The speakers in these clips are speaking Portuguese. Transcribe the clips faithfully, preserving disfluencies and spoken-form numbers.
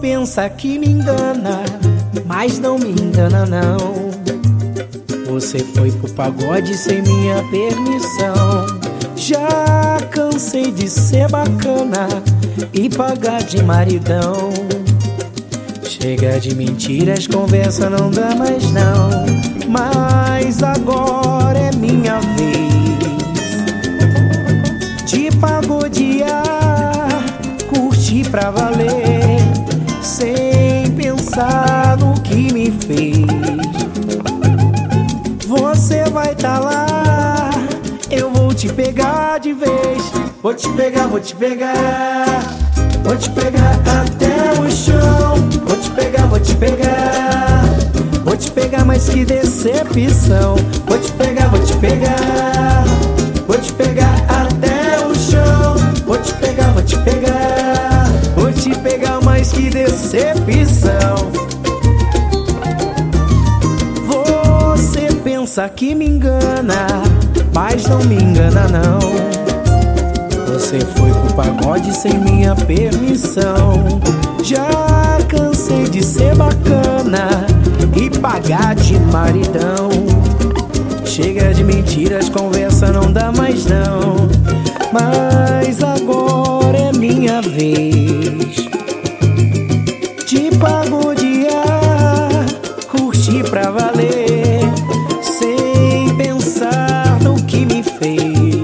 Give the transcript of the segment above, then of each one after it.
pensa que me engana, mas não me engana não. Você foi pro pagode sem minha permissão. Já cansei de ser bacana e pagar de maridão. Chega de mentiras, conversa não dá mais não. Mas agora é minha vez de pagodear, curtir pra valer, sem pensar no que me fez. Você vai tá lá, eu vou te pegar de vez. Vou te pegar, vou te pegar, vou te pegar até o chão. Vou te pegar, vou te pegar, vou te pegar, mas que decepção. Vou te pegar, vou te pegar, vou te pegar até o chão. Vou te pegar, vou te pegar, vou te pegar, mas que decepção. Você pensa que me engana, mas não me engana não. Você foi pro pagode sem minha permissão. Já cansei de ser bacana e pagar de maridão. Chega de mentiras, conversa não dá mais não. Mas agora é minha vez de pagodear, curtir pra valer, sem pensar no que me fez.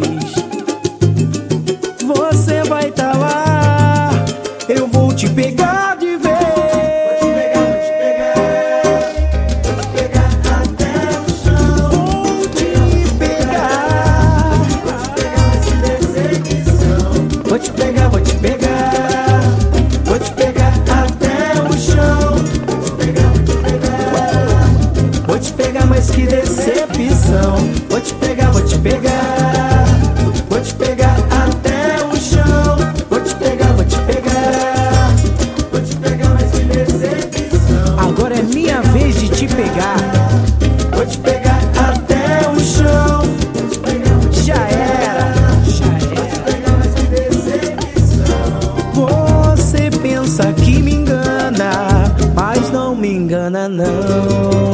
Você vai tá lá, eu vou te pegar de vez. Vou te pegar, vou te pegar, vou te pegar até o chão. Vou te pegar, vou te pegar, vou te pegar, vou te pegar até o chão. Vou te pegar, vou te pegar, vou te pegar, mas que decepção. Vou te pegar, vou te pegar, vou te pegar até o chão. Vou te pegar, vou te pegar, vou te pegar, mas que decepção. Agora é minha vez de te pegar. Vou te pegar até o chão. Vou te pegar, vou te já era, já era. Vou te pegar, mas que decepção. Você pensa que me engana, mas não me engana não.